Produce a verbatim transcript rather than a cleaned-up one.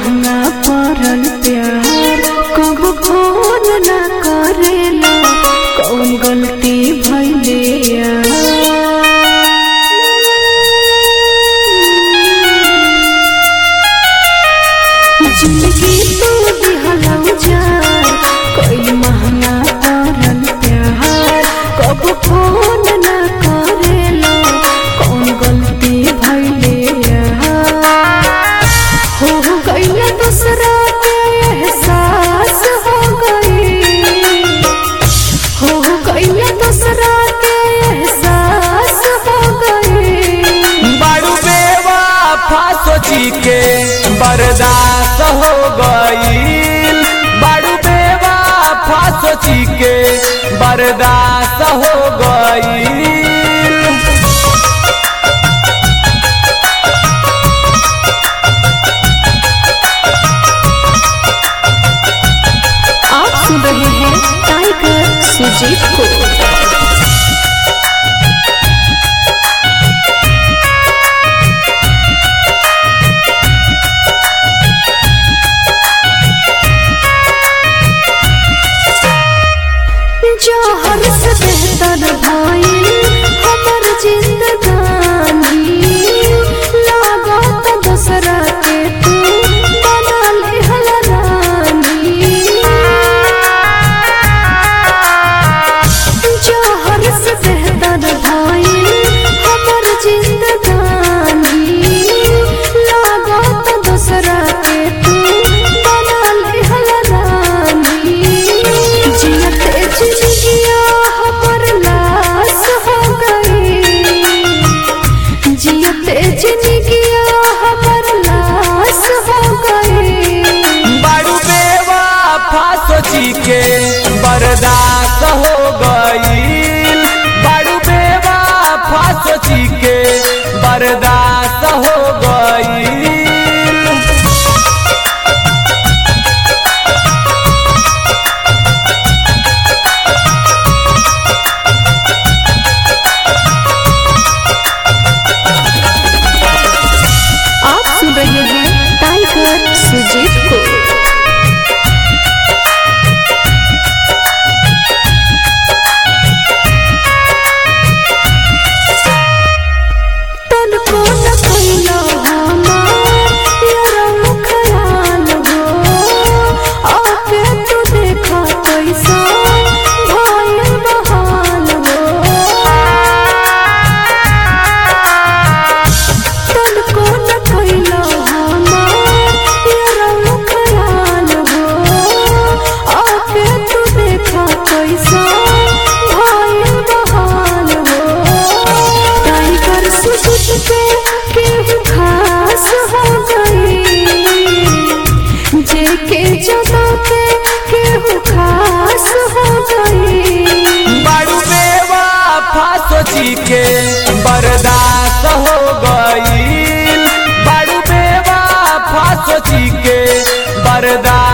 महंगा पड़ल प्यार कब फोन ना करेला कौन गलती भइले यार। जिंदगी तू दिहला उजार कोई महंगा पड़ल प्यार कब फोन ना करेला कौन गलती भइले यार। हो गइला दूसरा के एहसास हो गई हो गइला दूसरा के एहसास हो गई। बारू बेवफा सोची के बर्दाश्त हो गईल बारू बेवफा सोची के बर्दाश्त हो गईल। आप सुन रहे हैं टाइगर सुजीत को। जौहर से बेहतर भाई हमर जिंदगानी लागत दूसरा के तू बना लेहल रानी। जौहर से बेहतर भाई हमर जिंदगानी लागत दूसरा के तू बना लेहल रानी। जियते जिंदगिया हमर लाश हो गई जियते जिंदगिया हमर लाश हो गई। बारू बेवफा सोची के बर्दाश्त हो गईल बारू बेवफा सोची के बर्दाश्त हो गईल। आप सुन रहे हैं टाइगर सुजीत को। तन को न कइलो हमार यारो ख्याल हो आके तू देखा कैसा भइल बहाल हो। तन को न कइलो हमार यारो ख्याल हो आके तू देखा कैसा भइल बहाल हो। टाइगर सुजीत पे केहू खास हो गई जेके जगह पे केहू खास हो गई। बारू बेवफा सोची के बर्दाश्त हो गईल बारू बेवफा सोची के बर्दाश्त